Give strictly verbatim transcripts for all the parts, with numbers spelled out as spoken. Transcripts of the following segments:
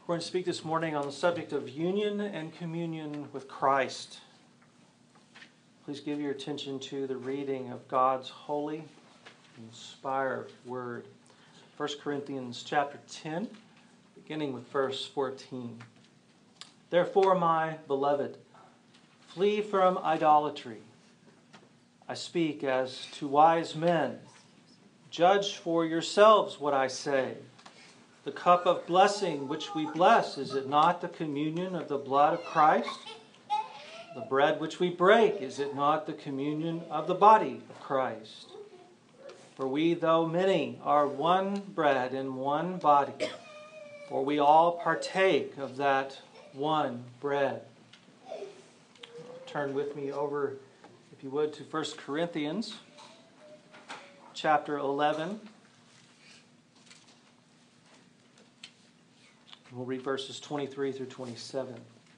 We're going to speak this morning on the subject of union and communion with Christ. Please give your attention to the reading of God's holy, inspired word. First Corinthians chapter ten, beginning with verse fourteen. Therefore, my beloved, flee from idolatry. I speak as to wise men. Judge for yourselves what I say. The cup of blessing which we bless, is it not the communion of the blood of Christ? The bread which we break, is it not the communion of the body of Christ? For we, though many, are one bread and one body, for we all partake of that one bread. Turn with me over, if you would, to First Corinthians chapter eleven. We'll read verses twenty-three through twenty-seven.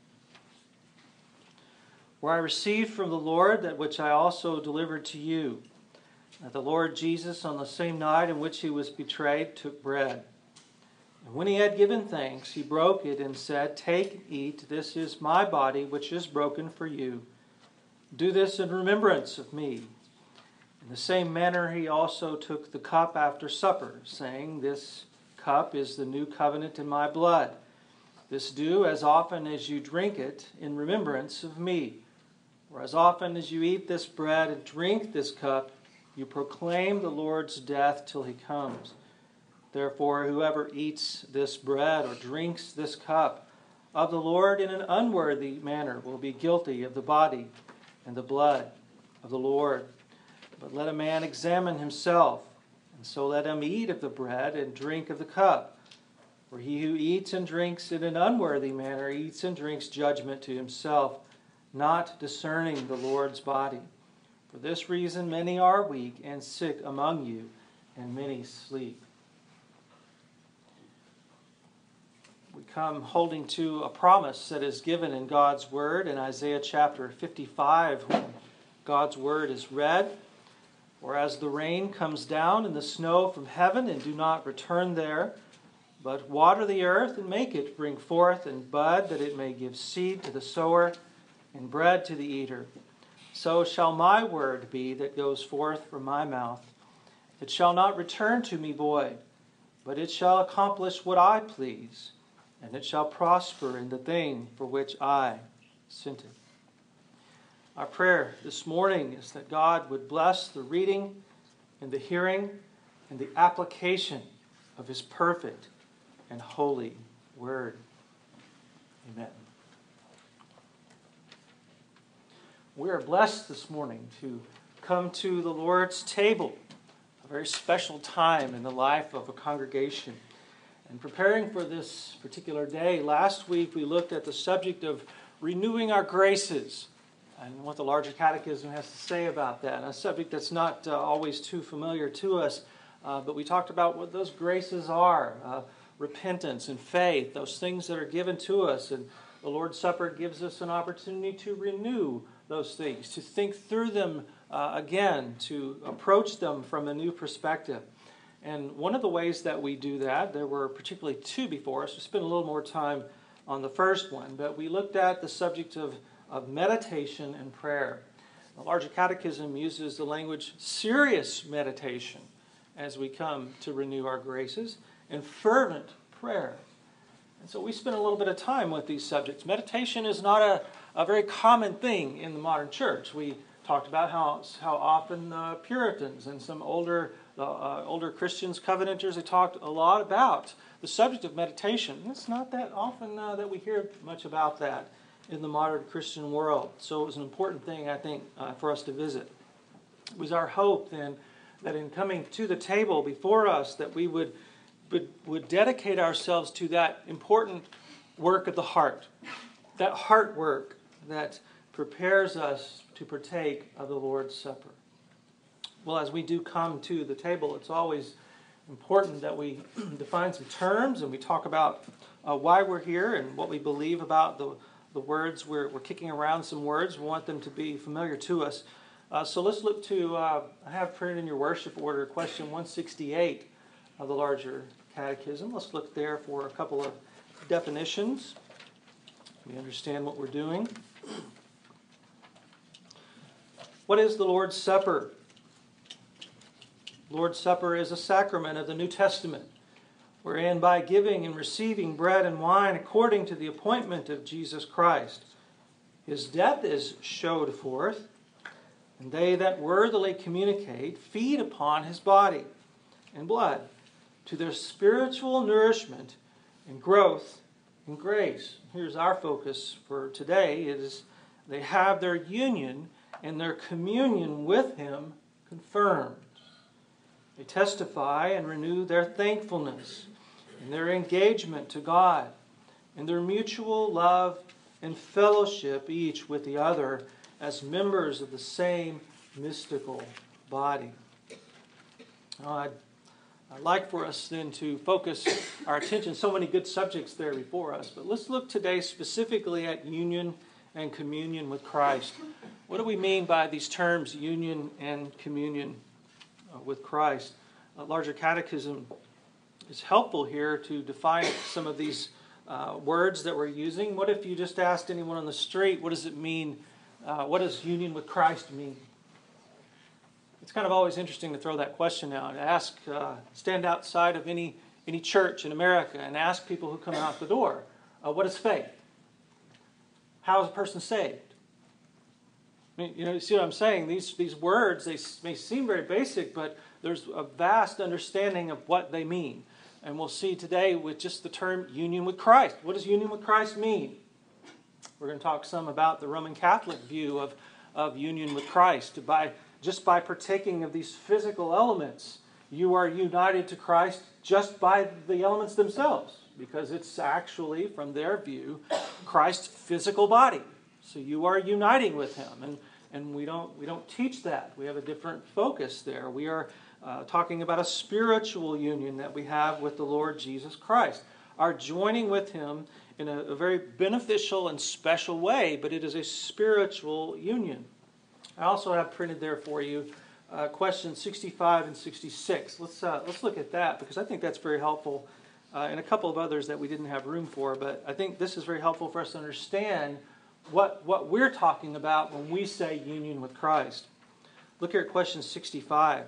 Where I received from the Lord that which I also delivered to you, that the Lord Jesus, on the same night in which he was betrayed, took bread. And when he had given thanks, he broke it and said, Take, eat, this is my body, which is broken for you. Do this in remembrance of me. In the same manner he also took the cup after supper, saying, This cup is the new covenant in my blood. This do as often as you drink it in remembrance of me. For as often as you eat this bread and drink this cup, you proclaim the Lord's death till he comes. Therefore, whoever eats this bread or drinks this cup of the Lord in an unworthy manner will be guilty of the body and the blood of the Lord. But let a man examine himself, and so let him eat of the bread and drink of the cup. For he who eats and drinks in an unworthy manner eats and drinks judgment to himself, not discerning the Lord's body. For this reason many are weak and sick among you, and many sleep. We come holding to a promise that is given in God's Word in Isaiah chapter fifty-five, when God's Word is read. For as the rain comes down and the snow from heaven and do not return there, but water the earth and make it bring forth and bud, that it may give seed to the sower and bread to the eater, so shall my word be that goes forth from my mouth. It shall not return to me void, but it shall accomplish what I please, and it shall prosper in the thing for which I sent it. Our prayer this morning is that God would bless the reading and the hearing and the application of his perfect and holy word. Amen. We are blessed this morning to come to the Lord's table, a very special time in the life of a congregation. And preparing for this particular day, last week we looked at the subject of renewing our graces, and what the larger catechism has to say about that. A subject that's not uh, always too familiar to us, uh, but we talked about what those graces are. Uh, repentance and faith, those things that are given to us. And the Lord's Supper gives us an opportunity to renew those things, to think through them uh, again, to approach them from a new perspective. And one of the ways that we do that, there were particularly two before us. We'll spend a little more time on the first one, but we looked at the subject of of meditation and prayer. The larger catechism uses the language serious meditation as we come to renew our graces, and fervent prayer. And so we spend a little bit of time with these subjects. Meditation is not a, a very common thing in the modern church. We talked about how how often the Puritans and some older uh, uh, older Christians, Covenanters, they talked a lot about the subject of meditation. It's not that often uh, that we hear much about that in the modern Christian world. So it was an important thing, I think, uh, for us to visit. It was our hope then that in coming to the table before us, that we would, would, would dedicate ourselves to that important work of the heart, that heart work that prepares us to partake of the Lord's Supper. Well, as we do come to the table, it's always important that we define some terms and we talk about uh, why we're here and what we believe about the The words, we're, we're kicking around some words. We want them to be familiar to us. Uh, so let's look to, uh, I have printed in your worship order, question one sixty-eight of the larger catechism. Let's look there for a couple of definitions. We understand what we're doing. What is the Lord's Supper? Lord's Supper is a sacrament of the New Testament, wherein by giving and receiving bread and wine according to the appointment of Jesus Christ, his death is showed forth, and they that worthily communicate feed upon his body and blood to their spiritual nourishment and growth in grace. Here's our focus for today. It is they have their union and their communion with him confirmed. They testify and renew their thankfulness and their engagement to God and their mutual love and fellowship each with the other as members of the same mystical body. Now, I'd, I'd like for us then to focus our attention, so many good subjects there before us, but let's look today specifically at union and communion with Christ. What do we mean by these terms, union and communion uh, with Christ? A larger catechism is helpful here to define some of these uh, words that we're using. What if you just asked anyone on the street, what does it mean? Uh, what does union with Christ mean? It's kind of always interesting to throw that question out. Ask, uh, stand outside of any any church in America and ask people who come out the door, uh, what is faith? How is a person saved? I mean, you know, you see what I'm saying? These these words, they may seem very basic, but there's a vast understanding of what they mean. And we'll see today with just the term union with Christ. What does union with Christ mean? We're going to talk some about the Roman Catholic view of, of union with Christ. By just by partaking of these physical elements, you are united to Christ just by the elements themselves, because it's actually, from their view, Christ's physical body. So you are uniting with him, and, and we don't we don't teach that. We have a different focus there. We are uh, talking about a spiritual union that we have with the Lord Jesus Christ. Our joining with him in a, a very beneficial and special way, but it is a spiritual union. I also have printed there for you uh, questions sixty-five and sixty-six. Let's uh, let's look at that, because I think that's very helpful, uh, and a couple of others that we didn't have room for. But I think this is very helpful for us to understand what what we're talking about when we say union with Christ. Look here at question sixty-five.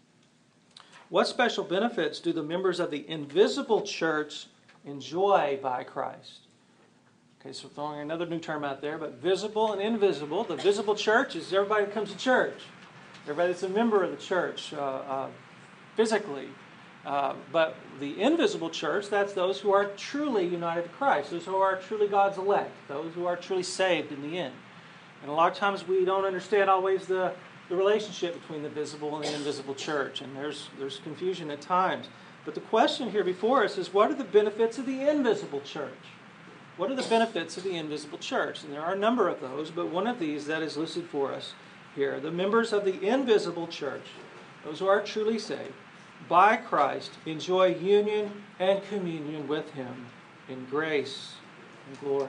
What special benefits do the members of the invisible church enjoy by Christ? Okay, so throwing another new term out there, but visible and invisible. The visible church is everybody that comes to church. Everybody that's a member of the church uh, uh, physically. Uh, but the invisible church, that's those who are truly united to Christ. Those who are truly God's elect. Those who are truly saved in the end. And a lot of times we don't understand always the, the relationship between the visible and the invisible church. And there's, there's confusion at times. But the question here before us is, what are the benefits of the invisible church? What are the benefits of the invisible church? And there are a number of those, but one of these that is listed for us here. The members of the invisible church, those who are truly saved, by Christ, enjoy union and communion with him in grace and glory.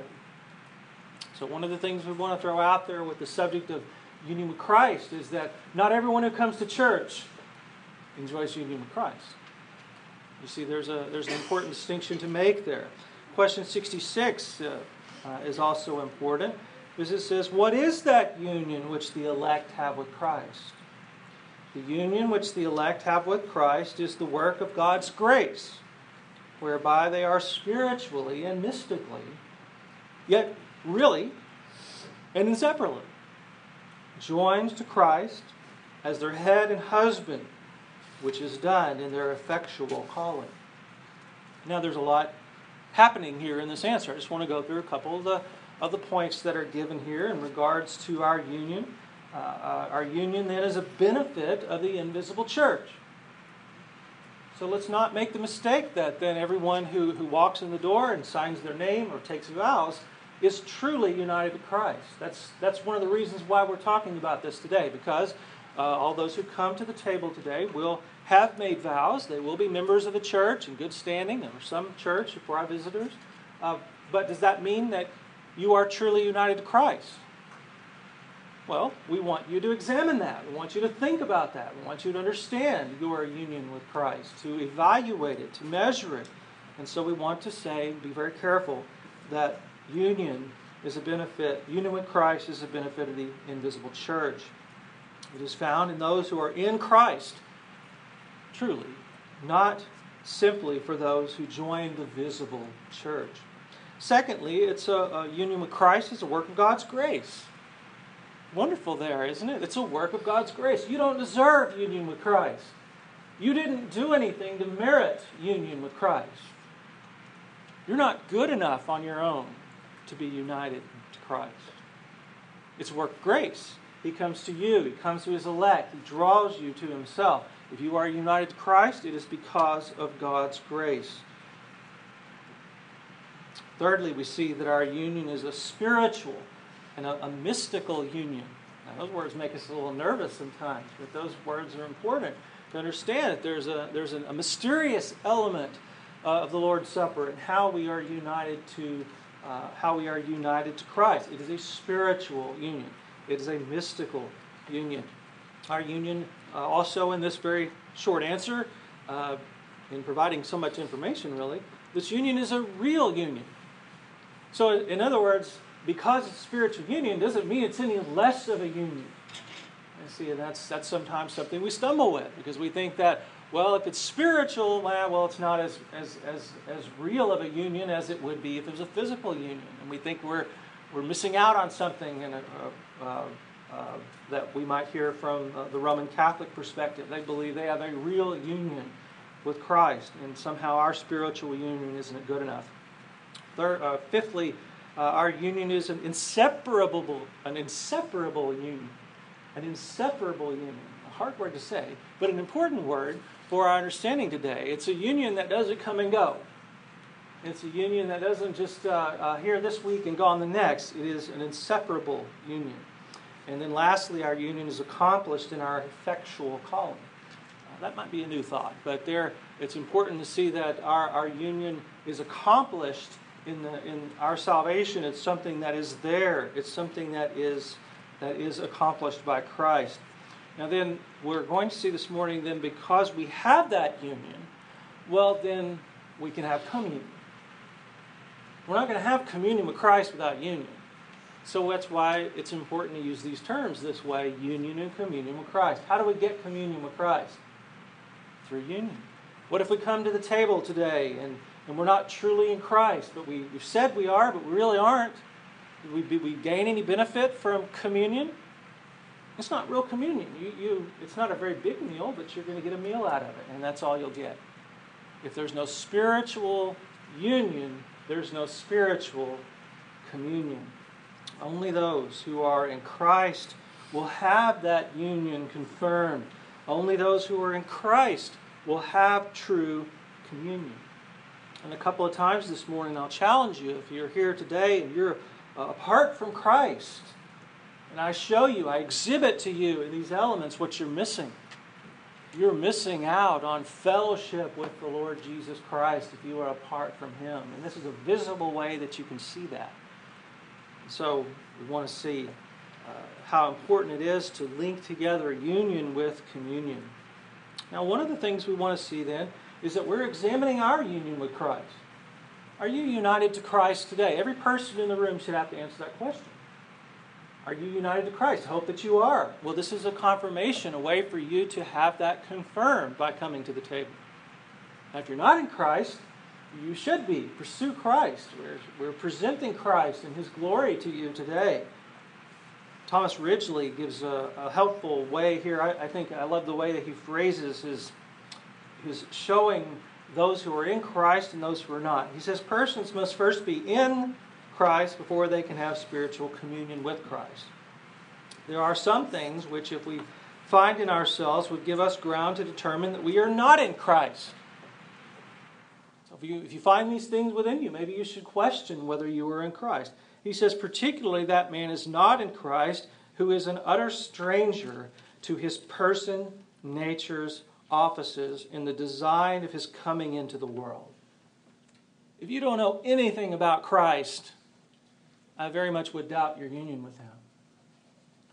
So one of the things we want to throw out there with the subject of union with Christ is that not everyone who comes to church enjoys union with Christ. You see, there's a there's an important distinction to make there. Question sixty-six uh, uh, is also important, because it says, what is that union which the elect have with Christ? The union which the elect have with Christ is the work of God's grace, whereby they are spiritually and mystically, yet really and inseparably, joined to Christ as their head and husband, which is done in their effectual calling. Now there's a lot happening here in this answer. I just want to go through a couple of the, of the points that are given here in regards to our union. Uh, uh, our union then is a benefit of the invisible church. So let's not make the mistake that then everyone who, who walks in the door and signs their name or takes vows is truly united to Christ. That's, that's one of the reasons why we're talking about this today, because uh, all those who come to the table today will have made vows. They will be members of the church in good standing, or some church for our visitors. Uh, but does that mean that you are truly united to Christ? Well, we want you to examine that. We want you to think about that. We want you to understand your union with Christ, to evaluate it, to measure it, And so we want to say, be very careful, that union is a benefit, union with Christ is a benefit of the invisible church. It is found in those who are in Christ, truly, not simply for those who join the visible church. Secondly, it's a, a union with Christ is a work of God's grace. Wonderful there, isn't it? It's a work of God's grace. You don't deserve union with Christ. You didn't do anything to merit union with Christ. You're not good enough on your own to be united to Christ. It's a work of grace. He comes to you. He comes to His elect. He draws you to Himself. If you are united to Christ, it is because of God's grace. Thirdly, we see that our union is a spiritual and a, a mystical union. Now, those words make us a little nervous sometimes, but those words are important to understand that there's a there's a, a mysterious element uh, of the Lord's Supper and how we are united to uh, how we are united to Christ. It is a spiritual union. It is a mystical union. Our union, uh, also in this very short answer, uh, in providing so much information, really, this union is a real union. So, in other words, because it's spiritual union doesn't mean it's any less of a union. And see, that's that's sometimes something we stumble with because we think that, well, if it's spiritual, well, it's not as as as as real of a union as it would be if it was a physical union, and we think we're we're missing out on something in a, uh, uh, that we might hear from uh, the Roman Catholic perspective. They believe they have a real union with Christ, and somehow our spiritual union isn't good enough. Third, uh, fifthly, uh, our union is an inseparable, an inseparable union, an inseparable union. A hard word to say, but an important word for our understanding today. It's a union that doesn't come and go. It's a union that doesn't just uh, uh, here this week and gone the next. It is an inseparable union. And then lastly, our union is accomplished in our effectual calling. Uh, that might be a new thought, but there it's important to see that our, our union is accomplished in the in our salvation. It's something that is there. It's something that is that is accomplished by Christ. Now then, we're going to see this morning then because we have that union, well then we can have communion. We're not going to have communion with Christ without union. So that's why it's important to use these terms this way, union and communion with Christ. How do we get communion with Christ? Through union. What if we come to the table today and, and we're not truly in Christ, but we, we've said we are, but we really aren't? Do we, do we gain any benefit from communion? It's not real communion. You, you, it's not a very big meal, but you're going to get a meal out of it, and that's all you'll get. If there's no spiritual union, there's no spiritual communion. Only those who are in Christ will have that union confirmed. Only those who are in Christ will have true communion. And a couple of times this morning I'll challenge you, if you're here today and you're uh, apart from Christ, and I show you, I exhibit to you in these elements what you're missing. You're missing out on fellowship with the Lord Jesus Christ if you are apart from Him. And this is a visible way that you can see that. So we want to see uh, how important it is to link together union with communion. Now, one of the things we want to see then is that we're examining our union with Christ. Are you united to Christ today? Every person in the room should have to answer that question. Are you united to Christ? I hope that you are. Well, this is a confirmation, a way for you to have that confirmed by coming to the table. Now, if you're not in Christ, you should be. Pursue Christ. We're, we're presenting Christ and His glory to you today. Thomas Ridgely gives a, a helpful way here. I, I think I love the way that he phrases his, his showing those who are in Christ and those who are not. He says persons must first be in Christ before they can have spiritual communion with Christ. There are some things which, if we find in ourselves, would give us ground to determine that we are not in Christ. So if you, if you find these things within you, maybe you should question whether you are in Christ. He says, particularly that man is not in Christ who is an utter stranger to His person, natures, offices, in the design of His coming into the world. If you don't know anything about Christ, I very much would doubt your union with Him.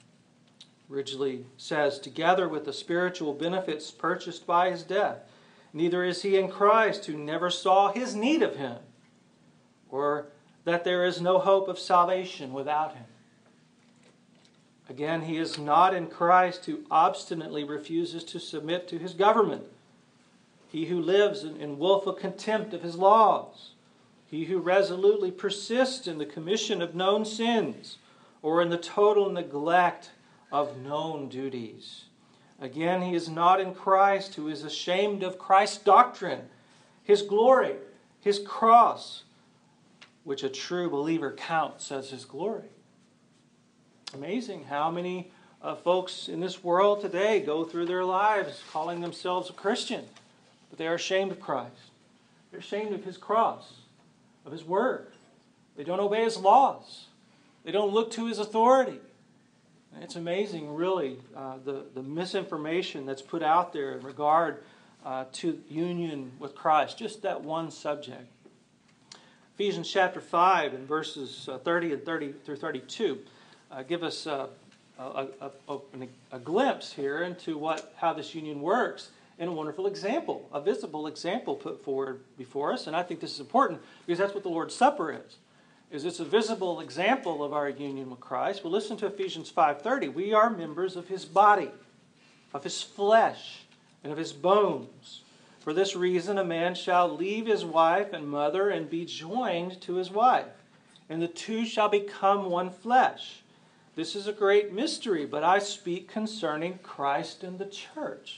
Ridgely says, together with the spiritual benefits purchased by His death Neither is he in Christ, who never saw his need of him, or that there is no hope of salvation without him. Again, he is not in Christ, who obstinately refuses to submit to his government. He who lives in, in willful contempt of his laws. He who resolutely persists in the commission of known sins, or in the total neglect of known duties. Again, he is not in Christ, who is ashamed of Christ's doctrine, his glory, his cross, which a true believer counts as his glory. Amazing how many uh, folks in this world today go through their lives calling themselves a Christian, but they are ashamed of Christ. They're ashamed of his cross, of his word. They don't obey his laws. They don't look to his authority. And it's amazing, really, uh, the, the misinformation that's put out there in regard uh, to union with Christ. Just that one subject. Ephesians chapter five and verses uh, thirty and thirty through thirty-two uh, give us uh, a, a, a, a glimpse here into what how this union works, and a wonderful example, a visible example put forward before us. And I think this is important because that's what the Lord's Supper is. Is it's a visible example of our union with Christ. Well, listen to Ephesians five thirty. We are members of his body, of his flesh, and of his bones. For this reason, a man shall leave his wife and mother and be joined to his wife, and the two shall become one flesh. This is a great mystery, but I speak concerning Christ and the church.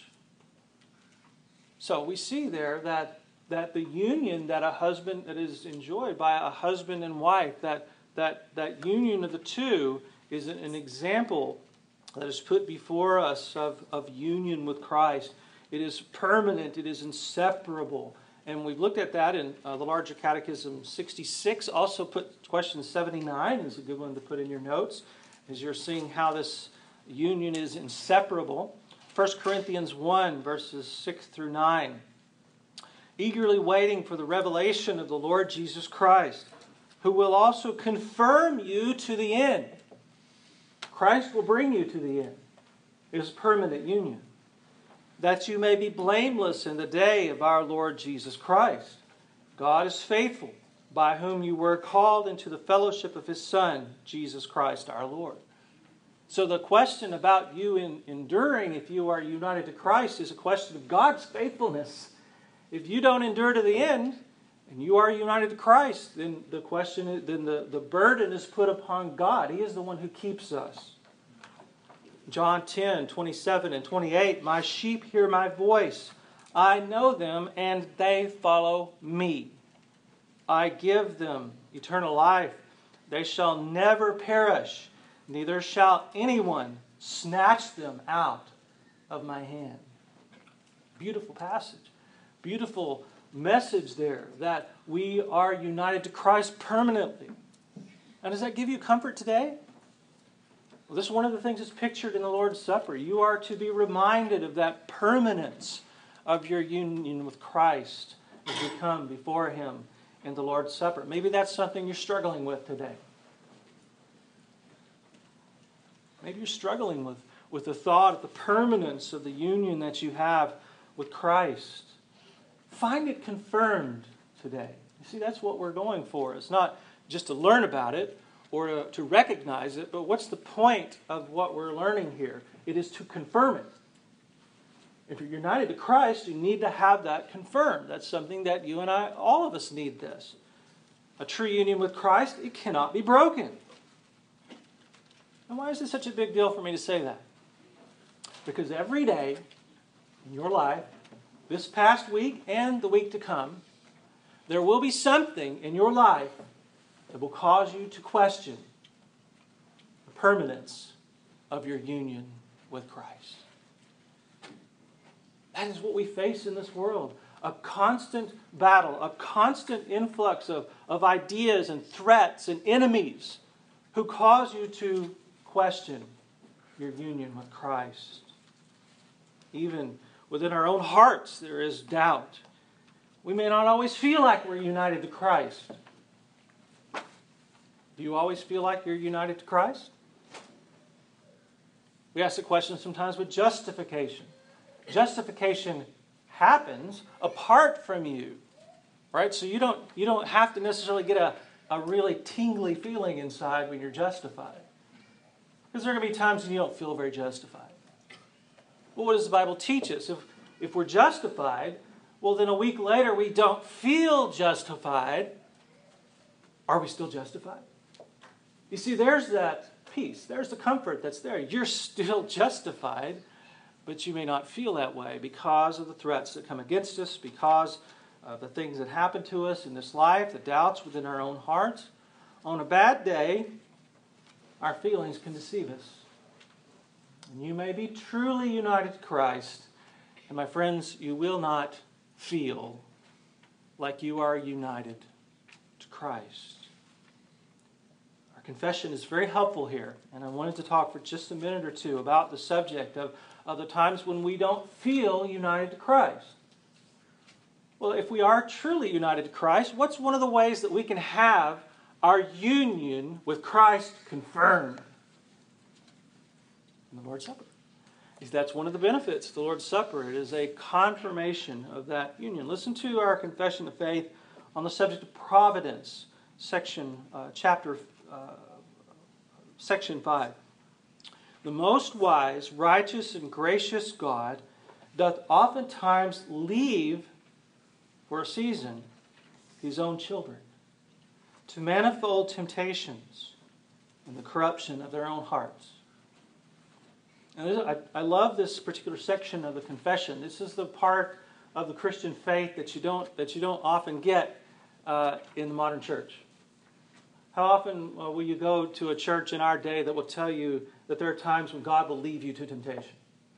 So we see there that that the union that a husband that is enjoyed by a husband and wife, that that that union of the two is an, an example that is put before us of, of union with Christ. It is permanent, it is inseparable. And we've looked at that in uh, the larger catechism sixty-six. Also put question seventy-nine is a good one to put in your notes as you're seeing how this union is inseparable. First Corinthians one, verses six through nine. Eagerly waiting for the revelation of the Lord Jesus Christ, who will also confirm you to the end. Christ will bring you to the end. It is permanent union. That you may be blameless in the day of our Lord Jesus Christ. God is faithful, by whom you were called into the fellowship of his Son, Jesus Christ our Lord. So the question about you in, enduring if you are united to Christ is a question of God's faithfulness. If you don't endure to the end, and you are united to Christ, then the question is, then the, the burden is put upon God. He is the one who keeps us. John ten, twenty-seven and twenty-eight, my sheep hear my voice. I know them, and they follow me. I give them eternal life. They shall never perish, neither shall anyone snatch them out of my hand. Beautiful passage. Beautiful message there that we are united to Christ permanently. And does that give you comfort today? Well, this is one of the things that's pictured in the Lord's Supper. You are to be reminded of that permanence of your union with Christ as we come before him in the Lord's Supper. Maybe that's something you're struggling with today. Maybe you're struggling with, with the thought of the permanence of the union that you have with Christ. Find it confirmed today. You see, that's what we're going for. It's not just to learn about it or to, to recognize it, but what's the point of what we're learning here? It is to confirm it. If you're united to Christ, you need to have that confirmed. That's something that you and I, all of us need this. A true union with Christ, it cannot be broken. And why is this such a big deal for me to say that? Because every day in your life, this past week and the week to come, there will be something in your life that will cause you to question the permanence of your union with Christ. That is what we face in this world. A constant battle, a constant influx of, of ideas and threats and enemies who cause you to question your union with Christ. Even within our own hearts, there is doubt. We may not always feel like we're united to Christ. Do you always feel like you're united to Christ? We ask the question sometimes with justification. Justification happens apart from you. Right? So you don't you don't have to necessarily get a, a really tingly feeling inside when you're justified. Because there are going to be times when you don't feel very justified. Well, what does the Bible teach us? If, if we're justified, well, then a week later we don't feel justified. Are we still justified? You see, there's that peace. There's the comfort that's there. You're still justified, but you may not feel that way because of the threats that come against us, because of the things that happen to us in this life, the doubts within our own hearts. On a bad day, our feelings can deceive us. And you may be truly united to Christ, and my friends, you will not feel like you are united to Christ. Our confession is very helpful here, and I wanted to talk for just a minute or two about the subject of, of the times when we don't feel united to Christ. Well, if we are truly united to Christ, what's one of the ways that we can have our union with Christ confirmed? In the Lord's Supper. That's one of the benefits of the Lord's Supper. It is a confirmation of that union. Listen to our confession of faith on the subject of providence, section, uh, chapter, uh, section five. The most wise, righteous, and gracious God doth oftentimes leave for a season his own children to manifold temptations and the corruption of their own hearts. And this, I, I love this particular section of the confession. This is the part of the Christian faith that you don't that you don't often get uh, in the modern church. How often uh, will you go to a church in our day that will tell you that there are times when God will leave you to temptation?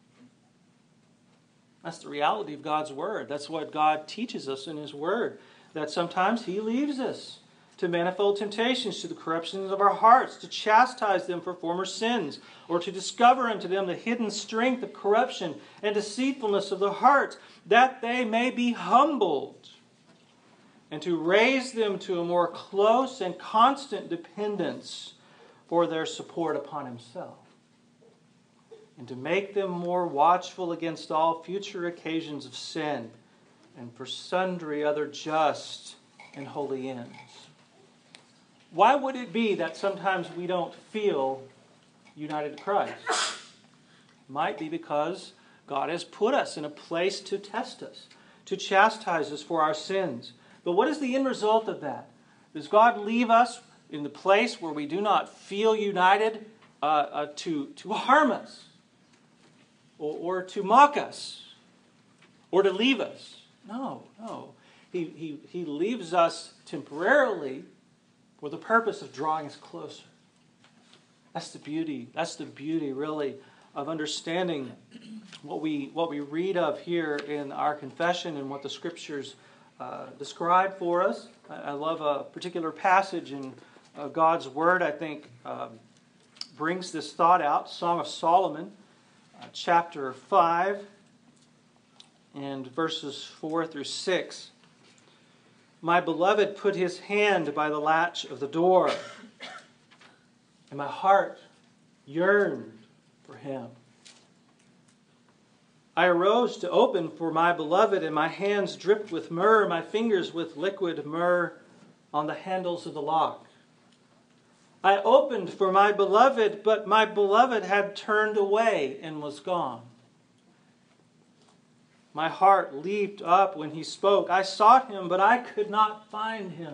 That's the reality of God's Word. That's what God teaches us in His Word. That sometimes He leaves us to manifold temptations, to the corruptions of our hearts, to chastise them for former sins, or to discover unto them the hidden strength of corruption and deceitfulness of the heart, that they may be humbled, and to raise them to a more close and constant dependence for their support upon Himself, and to make them more watchful against all future occasions of sin, and for sundry other just and holy ends. Why would it be that sometimes we don't feel united to Christ? It might be because God has put us in a place to test us, to chastise us for our sins. But what is the end result of that? Does God leave us in the place where we do not feel united uh, uh, to, to harm us, or, or to mock us, or to leave us? No, no. He, he, he leaves us temporarily for the purpose of drawing us closer. That's the beauty. That's the beauty, really, of understanding what we what we read of here in our confession and what the Scriptures uh, describe for us. I, I love a particular passage in uh, God's Word. I think um, brings this thought out. Song of Solomon, uh, chapter five, and verses four through six. My beloved put his hand by the latch of the door, and my heart yearned for him. I arose to open for my beloved, and my hands dripped with myrrh, my fingers with liquid myrrh on the handles of the lock. I opened for my beloved, but my beloved had turned away and was gone. My heart leaped up when he spoke. I sought him, but I could not find him.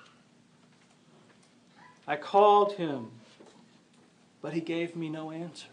I called him, but he gave me no answer.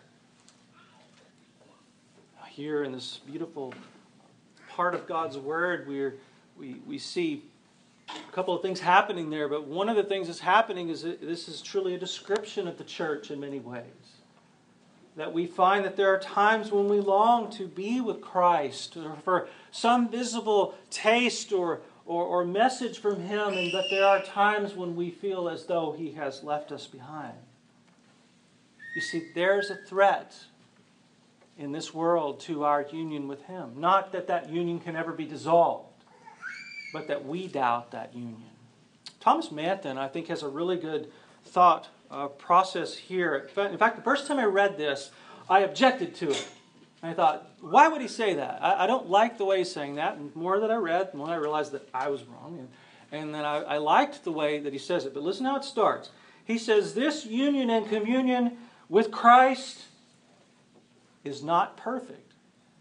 Here in this beautiful part of God's Word, we're, we we see a couple of things happening there, but one of the things that's happening is that this is truly a description of the church in many ways. That we find that there are times when we long to be with Christ, or for some visible taste or, or, or message from Him, and that there are times when we feel as though He has left us behind. You see, there's a threat in this world to our union with Him. Not that that union can ever be dissolved, but that we doubt that union. Thomas Manton, I think, has a really good thought uh, process here. In fact, the first time I read this, I objected to it. And I thought, why would he say that? I, I don't like the way he's saying that. And the more that I read, the more I realized that I was wrong. And, and then I, I liked the way that he says it. But listen how it starts. He says, this union and communion with Christ is not perfect.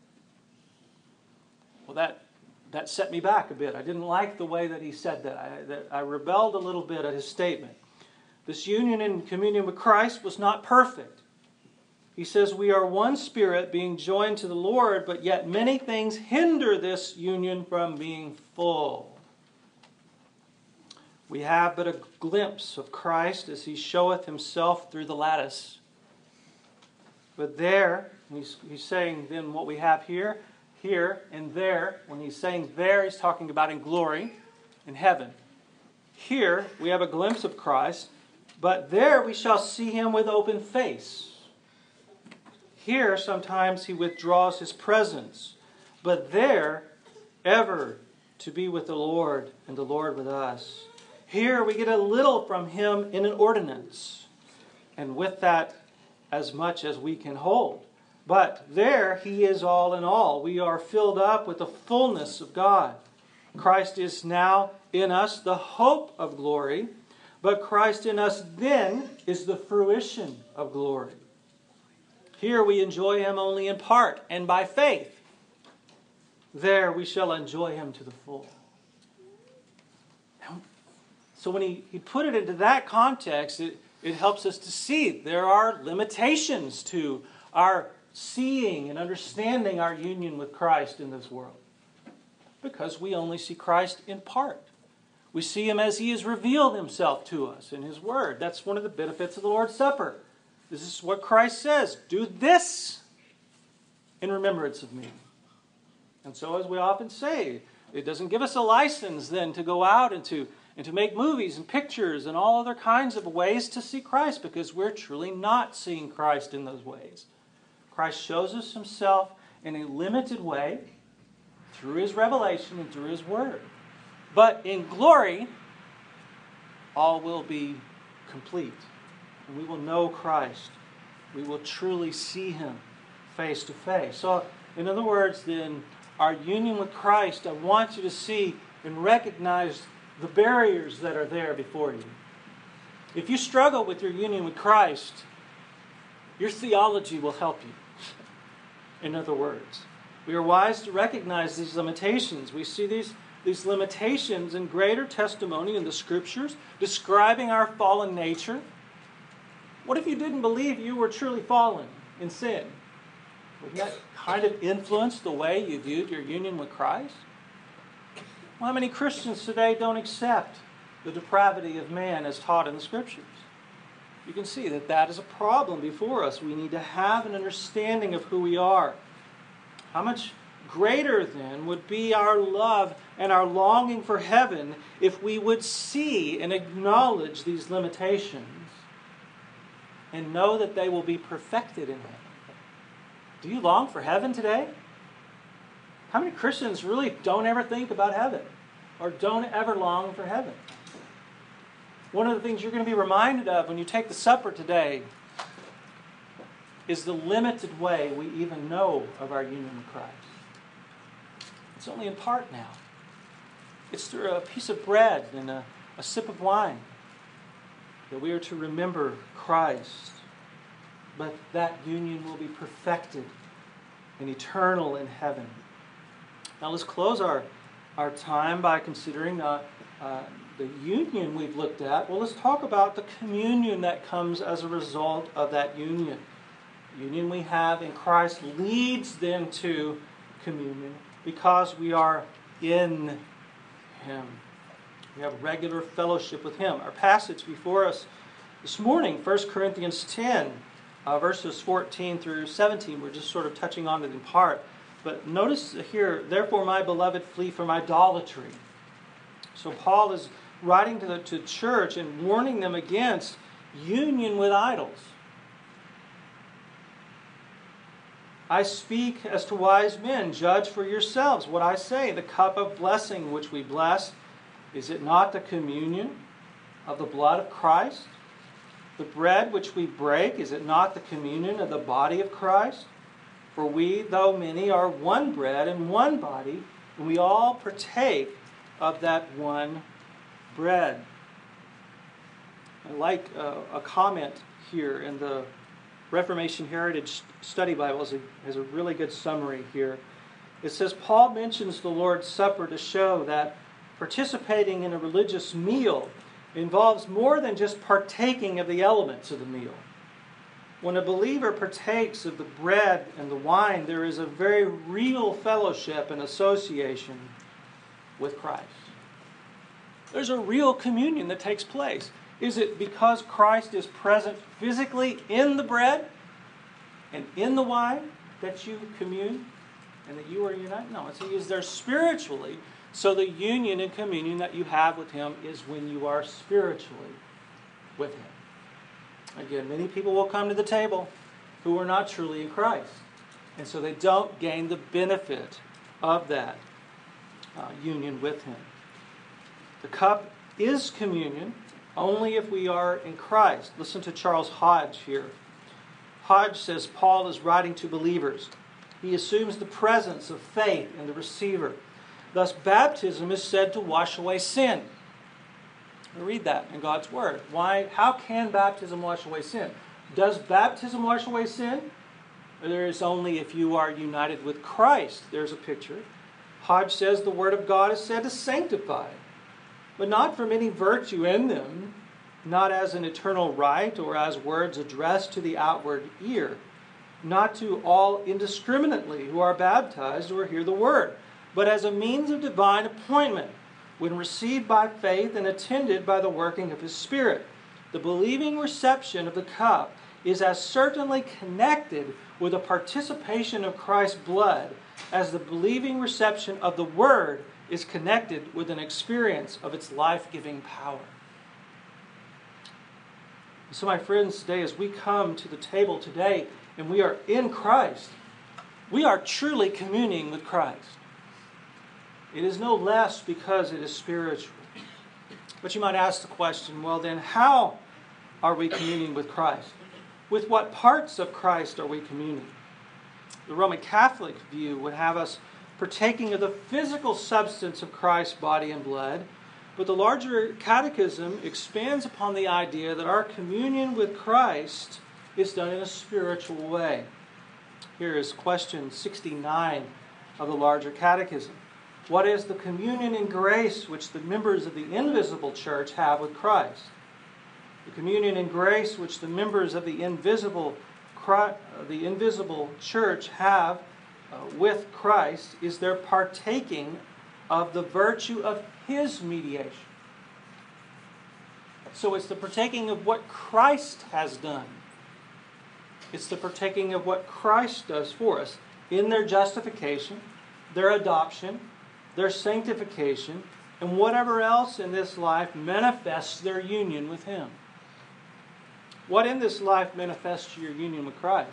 Well, that that set me back a bit. I didn't like the way that he said that. I, that I rebelled a little bit at his statement. This union and communion with Christ was not perfect. He says we are one spirit being joined to the Lord, but yet many things hinder this union from being full. We have but a glimpse of Christ as he showeth himself through the lattice. But there, he's, he's saying then what we have here, here and there. When he's saying there, he's talking about in glory, in heaven. Here, we have a glimpse of Christ, but there we shall see him with open face. Here, sometimes he withdraws his presence, but there, ever to be with the Lord and the Lord with us. Here we get a little from him in an ordinance, and with that as much as we can hold. But there he is all in all. We are filled up with the fullness of God. Christ is now in us the hope of glory, but Christ in us then is the fruition of glory. Here we enjoy him only in part and by faith. There we shall enjoy him to the full. So when he, he put it into that context, it, it helps us to see there are limitations to our seeing and understanding our union with Christ in this world. Because we only see Christ in part. We see him as he has revealed himself to us in his word. That's one of the benefits of the Lord's Supper. This is what Christ says. Do this in remembrance of me. And so as we often say, it doesn't give us a license then to go out and to and to make movies and pictures and all other kinds of ways to see Christ, because we're truly not seeing Christ in those ways. Christ shows us himself in a limited way through his revelation and through his word. But in glory, all will be complete. And we will know Christ. We will truly see him face to face. So, in other words, then, our union with Christ, I want you to see and recognize the barriers that are there before you. If you struggle with your union with Christ, your theology will help you. In other words, we are wise to recognize these limitations. We see these, these limitations in greater testimony in the Scriptures, describing our fallen nature. What if you didn't believe you were truly fallen in sin? Would that kind of influence the way you viewed your union with Christ? Well, how many Christians today don't accept the depravity of man as taught in the Scriptures? You can see that that is a problem before us. We need to have an understanding of who we are. How much greater then would be our love and our longing for heaven if we would see and acknowledge these limitations and know that they will be perfected in heaven. Do you long for heaven today? How many Christians really don't ever think about heaven or don't ever long for heaven? One of the things you're going to be reminded of when you take the supper today is the limited way we even know of our union with Christ. It's only in part now. It's through a piece of bread and a, a sip of wine that we are to remember Christ. But that union will be perfected and eternal in heaven. Now let's close our, our time by considering uh, uh, the union we've looked at. Well, let's talk about the communion that comes as a result of that union. The union we have in Christ leads then to communion because we are in him. We have regular fellowship with him. Our passage before us this morning, First Corinthians ten, uh, verses fourteen through seventeen. We're just sort of touching on it in part. But notice here, therefore, my beloved, flee from idolatry. So Paul is writing to the to church and warning them against union with idols. I speak as to wise men. Judge for yourselves what I say. The cup of blessing which we bless, is it not the communion of the blood of Christ? The bread which we break, is it not the communion of the body of Christ? For we, though many, are one bread and one body, and we all partake of that one bread. I like uh, a comment here in the Reformation Heritage Study Bible. It has a really good summary here. It says, Paul mentions the Lord's Supper to show that participating in a religious meal involves more than just partaking of the elements of the meal. When a believer partakes of the bread and the wine, there is a very real fellowship and association with Christ. There's a real communion that takes place. Is it because Christ is present physically in the bread and in the wine that you commune and that you are united? No, it's He is there spiritually. So the union and communion that you have with Him is when you are spiritually with Him. Again, many people will come to the table who are not truly in Christ. And so they don't gain the benefit of that uh, union with Him. The cup is communion only if we are in Christ. Listen to Charles Hodge here. Hodge says Paul is writing to believers. He assumes the presence of faith in the receiver. Thus, baptism is said to wash away sin. We read that in God's Word. Why? How can baptism wash away sin? Does baptism wash away sin? There is only if you are united with Christ. There's a picture. Hodge says the Word of God is said to sanctify, but not from any virtue in them, not as an eternal right or as words addressed to the outward ear, not to all indiscriminately who are baptized or hear the Word, but as a means of divine appointment, when received by faith and attended by the working of His Spirit. The believing reception of the cup is as certainly connected with a participation of Christ's blood as the believing reception of the Word is connected with an experience of its life-giving power. So my friends, today as we come to the table today and we are in Christ, we are truly communing with Christ. It is no less because it is spiritual. But you might ask the question, well then, how are we communing with Christ? With what parts of Christ are we communing? The Roman Catholic view would have us partaking of the physical substance of Christ's body and blood, but the larger catechism expands upon the idea that our communion with Christ is done in a spiritual way. Here is question sixty-nine of the larger catechism. What is the communion in grace which the members of the invisible church have with Christ? The communion in grace which the members of the invisible, the invisible church have uh, with Christ is their partaking of the virtue of His mediation. So it's the partaking of what Christ has done. It's the partaking of what Christ does for us in their justification, their adoption, their sanctification, and whatever else in this life manifests their union with Him. What in this life manifests your union with Christ?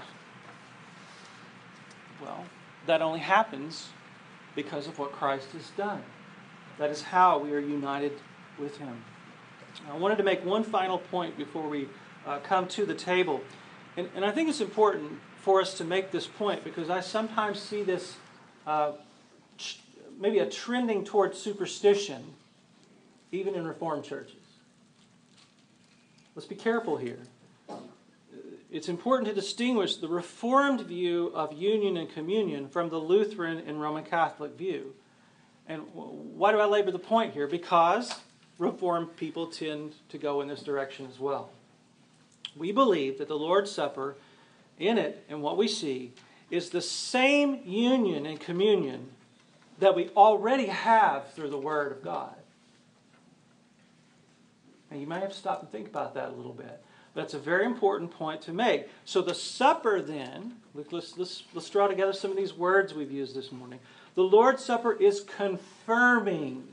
Well, that only happens because of what Christ has done. That is how we are united with Him. I wanted to make one final point before we uh, come to the table. And, and I think it's important for us to make this point because I sometimes see this uh, maybe a trending towards superstition, even in Reformed churches. Let's be careful here. It's important to distinguish the Reformed view of union and communion from the Lutheran and Roman Catholic view. And why do I labor the point here? Because Reformed people tend to go in this direction as well. We believe that the Lord's Supper, in it and what we see, is the same union and communion that we already have through the Word of God. And you may have to stop and think about that a little bit. That's a very important point to make. So the supper then, let's, let's, let's draw together some of these words we've used this morning. The Lord's Supper is confirming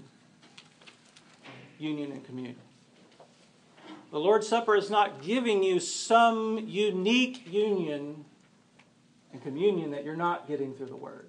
union and communion. The Lord's Supper is not giving you some unique union and communion that you're not getting through the Word.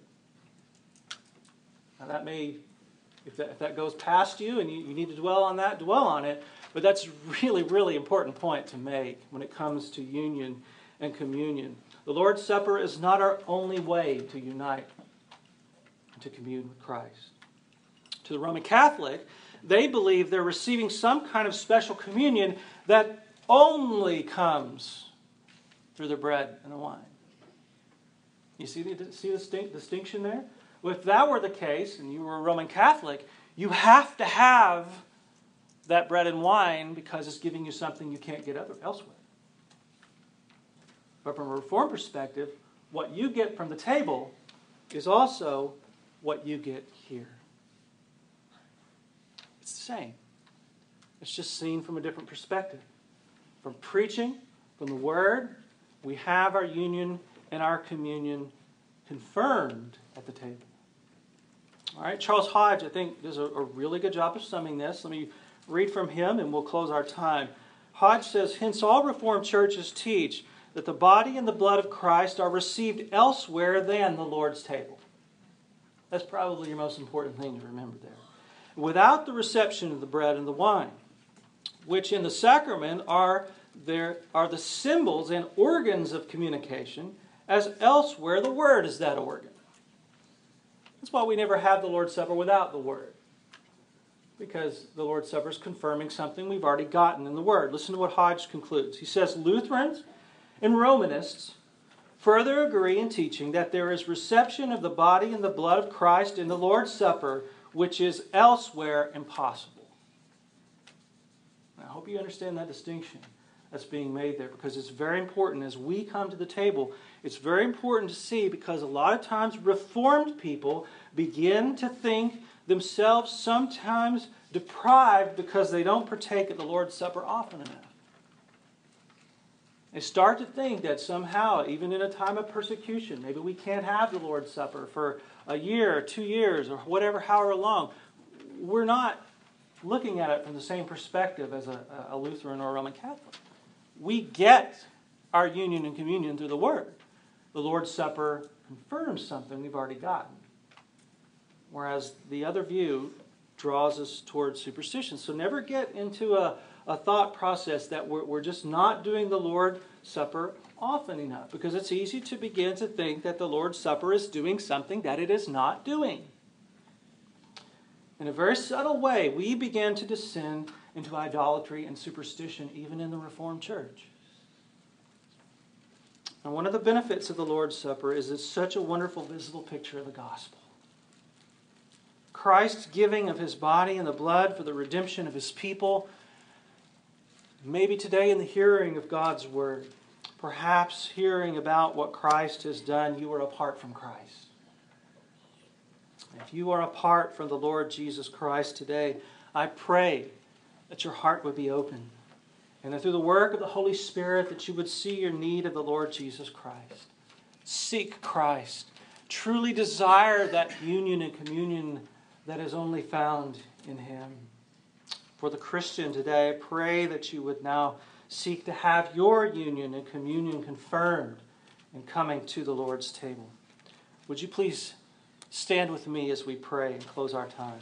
Now that may, if that, if that goes past you and you, you need to dwell on that, dwell on it. But that's really, really important point to make when it comes to union and communion. The Lord's Supper is not our only way to unite and to commune with Christ. To the Roman Catholic, they believe they're receiving some kind of special communion that only comes through the bread and the wine. You see the, see the distinction there? Well, if that were the case, and you were a Roman Catholic, you have to have that bread and wine because it's giving you something you can't get other, elsewhere. But from a Reformed perspective, what you get from the table is also what you get here. It's the same. It's just seen from a different perspective. From preaching, from the Word, we have our union and our communion confirmed at the table. All right, Charles Hodge, I think, does a, a really good job of summing this. Let me read from him and we'll close our time. Hodge says, hence all Reformed churches teach that the body and the blood of Christ are received elsewhere than the Lord's table. That's probably your most important thing to remember there. Without the reception of the bread and the wine, which in the sacrament are, there, are the symbols and organs of communication, as elsewhere the Word is that organ. That's why we never have the Lord's Supper without the Word. Because the Lord's Supper is confirming something we've already gotten in the Word. Listen to what Hodge concludes. He says, Lutherans and Romanists further agree in teaching that there is reception of the body and the blood of Christ in the Lord's Supper, which is elsewhere impossible. I hope you understand that distinction that's being made there, because it's very important as we come to the table. It's very important to see, because a lot of times Reformed people begin to think themselves sometimes deprived because they don't partake of the Lord's Supper often enough. They start to think that somehow, even in a time of persecution, maybe we can't have the Lord's Supper for a year or two years or whatever, however long. We're not looking at it from the same perspective as a, a Lutheran or a Roman Catholic. We get our union and communion through the Word. The Lord's Supper confirms something we've already gotten, whereas the other view draws us towards superstition. So never get into a, a thought process that we're, we're just not doing the Lord's Supper often enough, because it's easy to begin to think that the Lord's Supper is doing something that it is not doing. In a very subtle way, we begin to descend into idolatry and superstition even in the Reformed Church. And one of the benefits of the Lord's Supper is it's such a wonderful visible picture of the gospel. Christ's giving of His body and the blood for the redemption of His people. Maybe today in the hearing of God's Word, perhaps hearing about what Christ has done, you are apart from Christ. If you are apart from the Lord Jesus Christ today, I pray that your heart would be open, and that through the work of the Holy Spirit that you would see your need of the Lord Jesus Christ. Seek Christ. Truly desire that union and communion that is only found in Him. For the Christian today, I pray that you would now seek to have your union and communion confirmed in coming to the Lord's table. Would you please stand with me as we pray and close our time?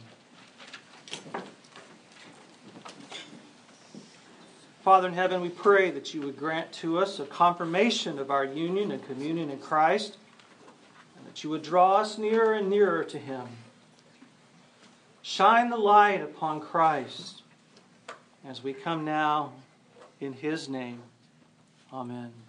Father in heaven, we pray that you would grant to us a confirmation of our union and communion in Christ, and that you would draw us nearer and nearer to Him. Shine the light upon Christ as we come now in His name. Amen.